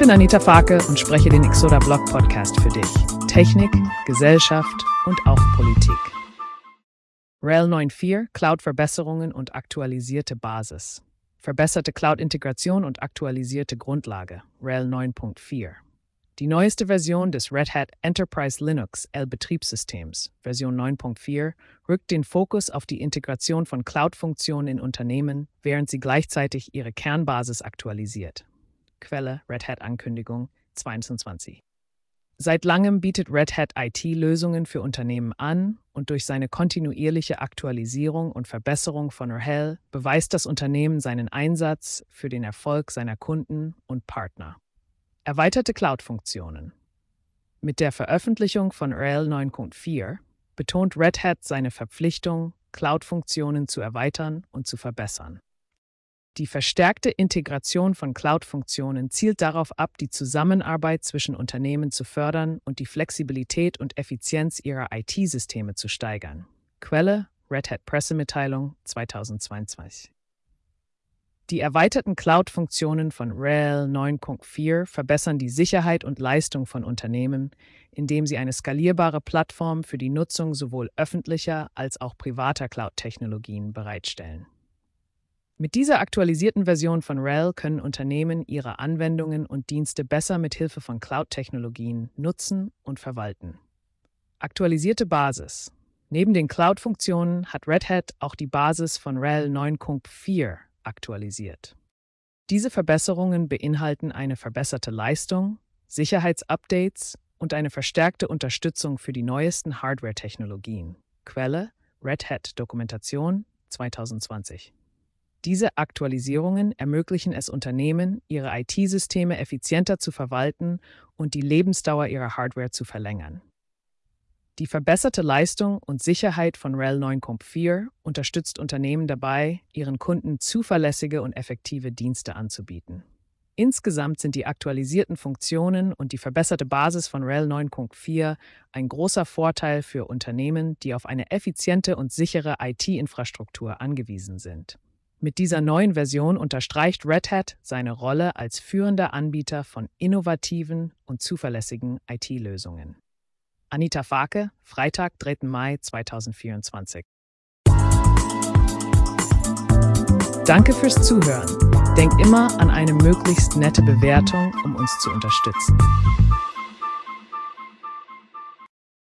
bin Anita Farke und spreche den Exoda Blog Podcast für dich. Technik, Gesellschaft und auch Politik. RHEL 9.4, Cloud-Verbesserungen und aktualisierte Basis. Verbesserte Cloud-Integration und aktualisierte Grundlage, RHEL 9.4. Die neueste Version des Red Hat Enterprise Linux L-Betriebssystems, Version 9.4, rückt den Fokus auf die Integration von Cloud-Funktionen in Unternehmen, während sie gleichzeitig ihre Kernbasis aktualisiert. Quelle Red Hat Ankündigung 2020. Seit langem bietet Red Hat IT-Lösungen für Unternehmen an und durch seine kontinuierliche Aktualisierung und Verbesserung von RHEL beweist das Unternehmen seinen Einsatz für den Erfolg seiner Kunden und Partner. Erweiterte Cloud-Funktionen. Mit der Veröffentlichung von RHEL 9.4 betont Red Hat seine Verpflichtung, Cloud-Funktionen zu erweitern und zu verbessern. Die verstärkte Integration von Cloud-Funktionen zielt darauf ab, die Zusammenarbeit zwischen Unternehmen zu fördern und die Flexibilität und Effizienz ihrer IT-Systeme zu steigern. Quelle Red Hat Pressemitteilung 2022. Die erweiterten Cloud-Funktionen von RHEL 9.4 verbessern die Sicherheit und Leistung von Unternehmen, indem sie eine skalierbare Plattform für die Nutzung sowohl öffentlicher als auch privater Cloud-Technologien bereitstellen. Mit dieser aktualisierten Version von RHEL können Unternehmen ihre Anwendungen und Dienste besser mit Hilfe von Cloud-Technologien nutzen und verwalten. Aktualisierte Basis. Neben den Cloud-Funktionen hat Red Hat auch die Basis von RHEL 9.4 aktualisiert. Diese Verbesserungen beinhalten eine verbesserte Leistung, Sicherheitsupdates und eine verstärkte Unterstützung für die neuesten Hardware-Technologien. Quelle Red Hat Dokumentation 2020. Diese Aktualisierungen ermöglichen es Unternehmen, ihre IT-Systeme effizienter zu verwalten und die Lebensdauer ihrer Hardware zu verlängern. Die verbesserte Leistung und Sicherheit von RHEL 9.4 unterstützt Unternehmen dabei, ihren Kunden zuverlässige und effektive Dienste anzubieten. Insgesamt sind die aktualisierten Funktionen und die verbesserte Basis von RHEL 9.4 ein großer Vorteil für Unternehmen, die auf eine effiziente und sichere IT-Infrastruktur angewiesen sind. Mit dieser neuen Version unterstreicht Red Hat seine Rolle als führender Anbieter von innovativen und zuverlässigen IT-Lösungen. Anita Farke, Freitag, 3. Mai 2024. Danke fürs Zuhören. Denk immer an eine möglichst nette Bewertung, um uns zu unterstützen.